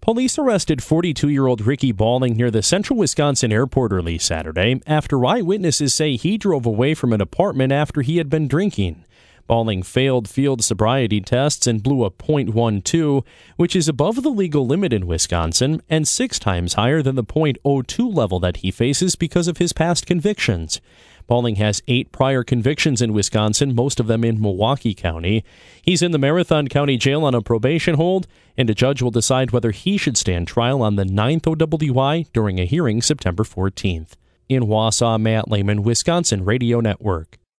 Police arrested 42-year-old Ricky Balling near the Central Wisconsin Airport early Saturday after eyewitnesses say he drove away from an apartment after he had been drinking. Balling failed field sobriety tests and blew a .12, which is above the legal limit in Wisconsin and 6 times higher than the .02 level that he faces because of his past convictions. Balling has 8 prior convictions in Wisconsin, most of them in Milwaukee County. He's in the Marathon County Jail on a probation hold, and a judge will decide whether he should stand trial on the 9th OWI during a hearing September 14th. In Wausau, Matt Lehman, Wisconsin Radio Network.